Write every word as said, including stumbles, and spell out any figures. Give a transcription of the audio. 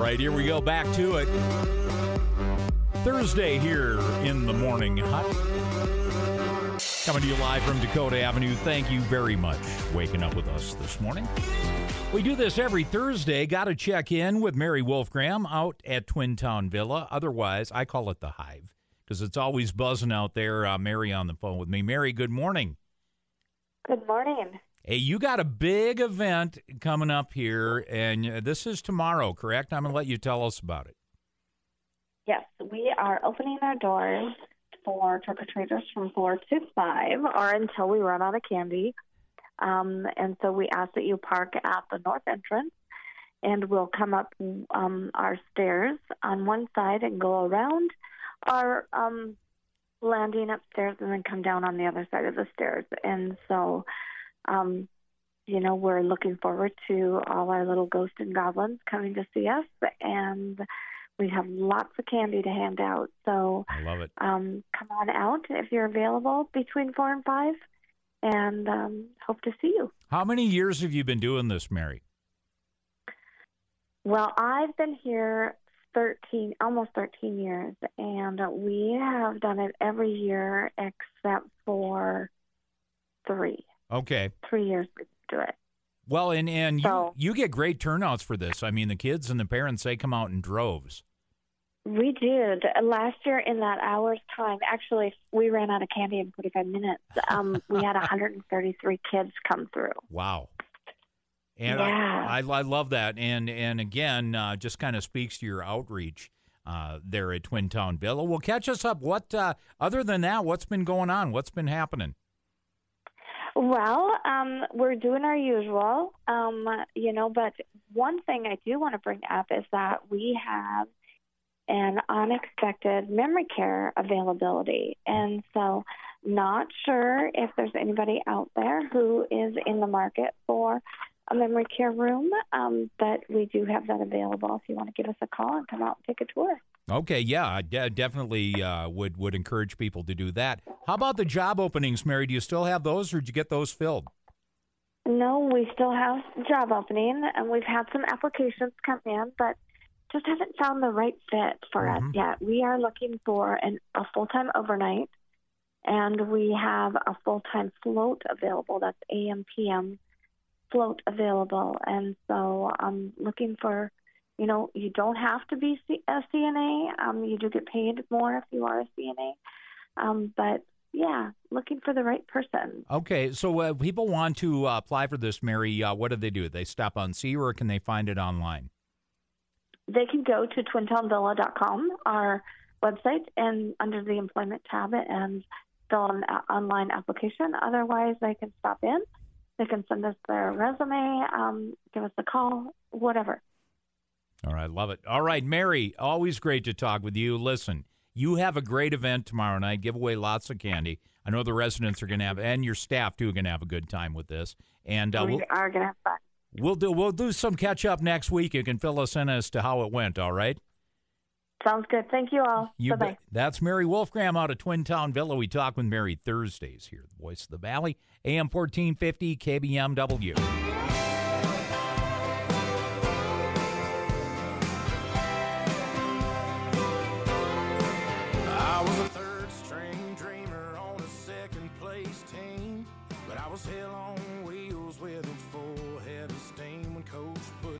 right, here we go. Back to it. Thursday here in the morning hut. Coming to you live from Dakota Avenue. Thank you very much for waking up with us this morning. We do this every Thursday. Got to check in with Mary Wolfgram out at Twin Town Villa. Otherwise, I call it the Hive because it's always buzzing out there. Uh, Mary on the phone with me. Mary, good morning. Good morning. Hey, you got a big event coming up here, and this is tomorrow, correct? I'm going to let you tell us about it. Yes, we are opening our doors for trick-or-treaters from four to five, or until we run out of candy. Um, and so we ask that you park at the north entrance, and we'll come up um, our stairs on one side and go around our um, landing upstairs and then come down on the other side of the stairs. And so, um, you know, we're looking forward to all our little ghosts and goblins coming to see us, and we have lots of candy to hand out. So I love it. Um, come on out if you're available between four and five, and um, hope to see you. How many years have you been doing this, Mary? Well, I've been here thirteen, almost thirteen years, and we have done it every year except for three. Okay. Three years we do it. Well, and, and so, you, you get great turnouts for this. I mean, the kids and the parents, they come out in droves. We did. Last year in that hour's time, actually, we ran out of candy in forty-five minutes. Um, we had one hundred thirty-three kids come through. Wow. And yeah. I, I, I love that. And, and again, uh, just kind of speaks to your outreach uh, there at Twin Town Villa. Well, catch us up. What, uh, other than that, what's been going on? What's been happening? Well, um, we're doing our usual, um, you know, but one thing I do want to bring up is that we have an unexpected memory care availability. And so not sure if there's anybody out there who is in the market for a memory care room, um, but we do have that available if you want to give us a call and come out and take a tour. Okay, yeah, I de- definitely uh, would, would encourage people to do that. How about the job openings, Mary? Do you still have those, or did you get those filled? No, we still have job opening, and we've had some applications come in, but just haven't found the right fit for mm-hmm. us yet. We are looking for an, a full-time overnight, and we have a full-time float available. That's A M P M float available, and so I'm looking for, you know, you don't have to be a C N A. Um, you do get paid more if you are a C N A, um, but yeah, looking for the right person. Okay, so uh, people want to uh, apply for this, Mary. Uh, what do they do? They stop on see you, or can they find it online? They can go to twin town villa dot com, our website, and under the employment tab and fill out an a- online application. Otherwise, they can stop in. They can send us their resume, um, give us a call, whatever. All right, love it. All right, Mary, always great to talk with you. Listen, you have a great event tomorrow night. Give away lots of candy. I know the residents are going to have, and your staff too, are going to have a good time with this. And uh, we we'll, are going to have fun. We'll do we'll do some catch up next week. You can fill us in as to how it went. All right. Sounds good. Thank you all. You Bye-bye. bet. That's Mary Wolfgram out of Twin Town Villa. We talk with Mary Thursdays here, the Voice of the Valley, A M fourteen fifty K B M W.